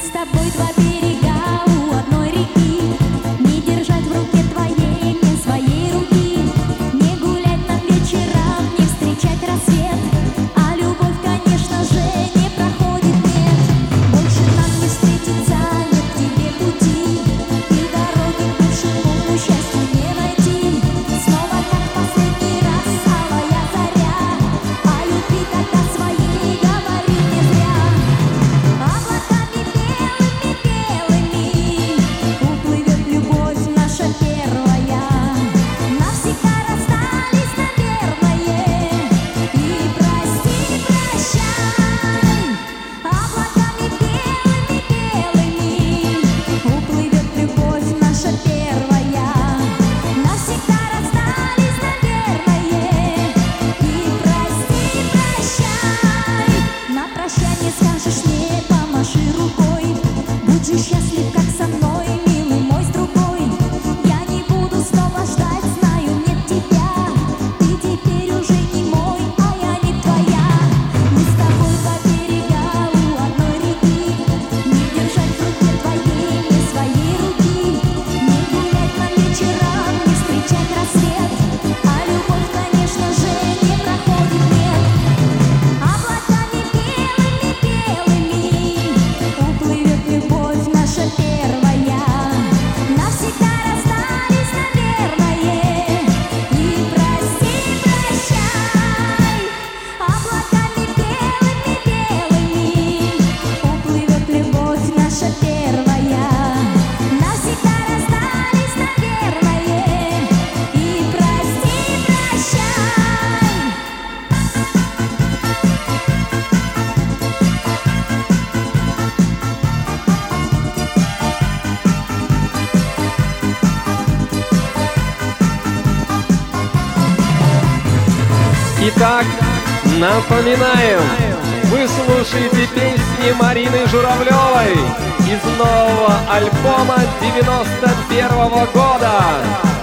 с тобой два берега у одной реки. Не держать в руке твоей, не своей руки. Не гулять нам вечерам, не встречать рассвет. А любовь, конечно же, не проходит, нет. Больше нам не встретиться, нет к тебе пути. И дороги к бывшему счастью не найти. Снова как последний раз алая заря. О любви тогда своей говорить не зря. Облаками белыми-белыми уплывет любовь наша первая. Навсегда расстались, наверное, и прости, прощай. Облаками белыми-белыми уплывет любовь наша первая. Навсегда расстались, наверное, и прости, прощай. На прощание скажешь мне, помаши рукой. Будь же счастлив, как со мной, милый мой, с другой. Я не буду снова ждать, знаю, нет тебя. Ты теперь уже не мой, а я не твоя. Мы с тобой два берега у одной реки. Не держать в руке твоей, не своей руки. Не гулять нам вечерам, не встречать рассвет. А любовь, конечно же, не проходит, нет. Облаками белыми-белыми уплывет любовь наша первая. Навсегда расстались, наверное, и прости, прощай. Облаками белыми-белыми уплывет любовь наша первая. Навсегда расстались, наверное, и прости, прощай. Итак, напоминаем, вы слушаете песни Марины Журавлевой из нового альбома 91-го года.